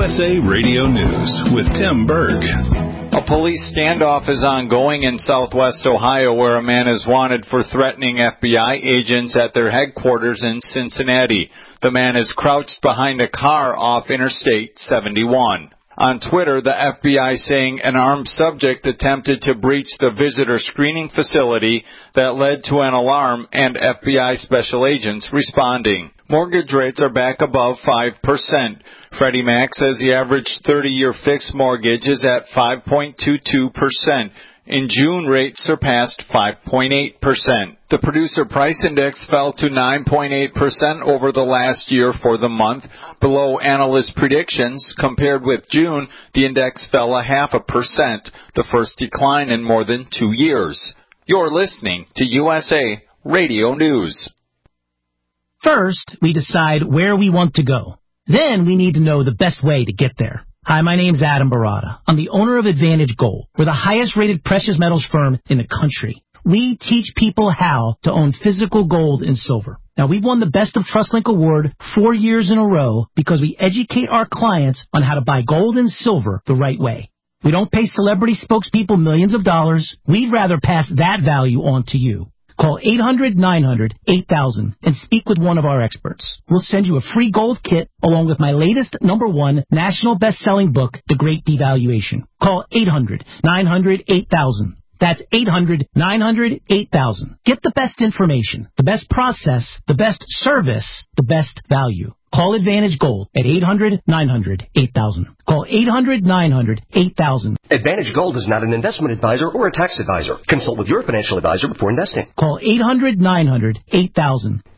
USA Radio News with Tim Berg. A police standoff is ongoing in southwest Ohio where a man is wanted for threatening FBI agents at their headquarters in Cincinnati. The man is crouched behind a car off Interstate 71. On Twitter, the FBI saying an armed subject attempted to breach the visitor screening facility that led to an alarm and FBI special agents responding. Mortgage rates are back above 5%. Freddie Mac says the average 30-year fixed mortgage is at 5.22%. In June, rates surpassed 5.8%. The Producer Price Index fell to 9.8% over the last year for the month, below analyst predictions. Compared with June, the index fell 0.5%, the first decline in more than 2 years. You're listening to USA Radio News. First, we decide where we want to go. Then we need to know the best way to get there. Hi, my name's Adam Barada. I'm the owner of Advantage Gold. We're the highest-rated precious metals firm in the country. We teach people how to own physical gold and silver. Now, we've won the Best of TrustLink Award 4 years in a row because we educate our clients on how to buy gold and silver the right way. We don't pay celebrity spokespeople millions of dollars. We'd rather pass that value on to you. Call 800-900-8000 and speak with one of our experts. We'll send you a free gold kit along with my latest #1 national best-selling book, The Great Devaluation. Call 800-900-8000. That's 800-900-8000. Get the best information, the best process, the best service, the best value. Call Advantage Gold at 800-900-8000. Call 800-900-8000. Advantage Gold is not an investment advisor or a tax advisor. Consult with your financial advisor before investing. Call 800-900-8000.